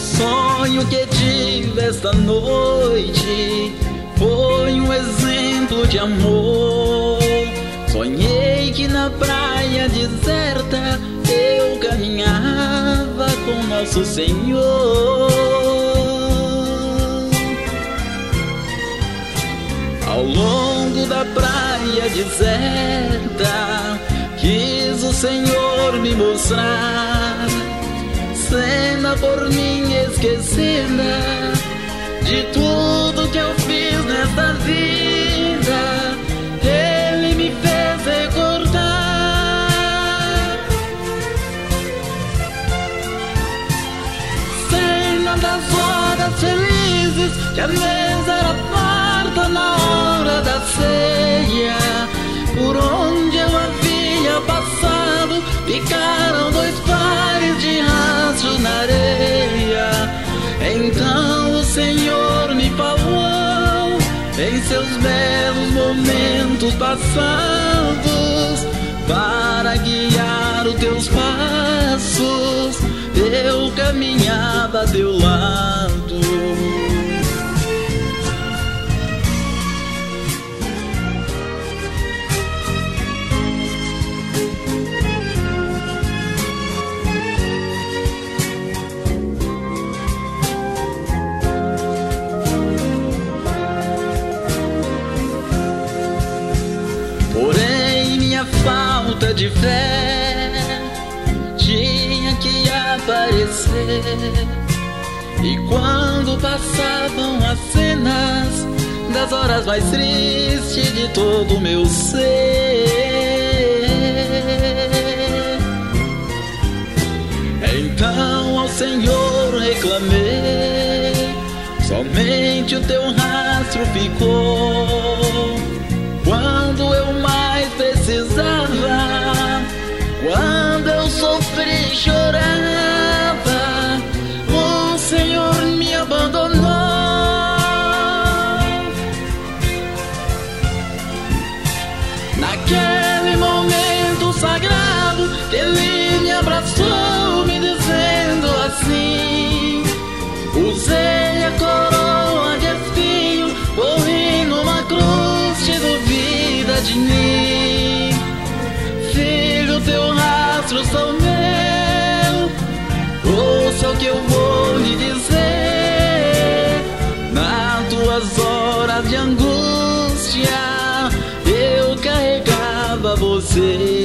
sonho que tive esta noite foi um exemplo de amor. Sonhei que na praia deserta eu caminhava com nosso Senhor. Ao longo da praia deserta quis o Senhor me mostrar cena por mim esquecida de tudo que eu fiz nesta vida. Ele me fez recordar cena das horas felizes que a mesa era farta na hora da ceia. Por onde eu havia passado ficaram 2 pares de rastros na areia. Então o Senhor me falou em seus belos momentos passados, para guiar os teus passos eu caminhava a teu lado. Porém minha falta de fé tinha que aparecer, e quando passavam as cenas das horas mais tristes de todo o meu ser, então ao Senhor reclamei, somente o teu rastro ficou. Quando eu mais precisava, quando eu sofri e chorava, o Senhor me abandonou. Naquele momento sagrado, Ele me abraçou, me dizendo assim: usei a coroa de espinho, morri numa cruz, te duvida de mim. Filho, teu rastro sou meu, ouça o que eu vou lhe dizer. Nas tuas horas de angústia eu carregava você.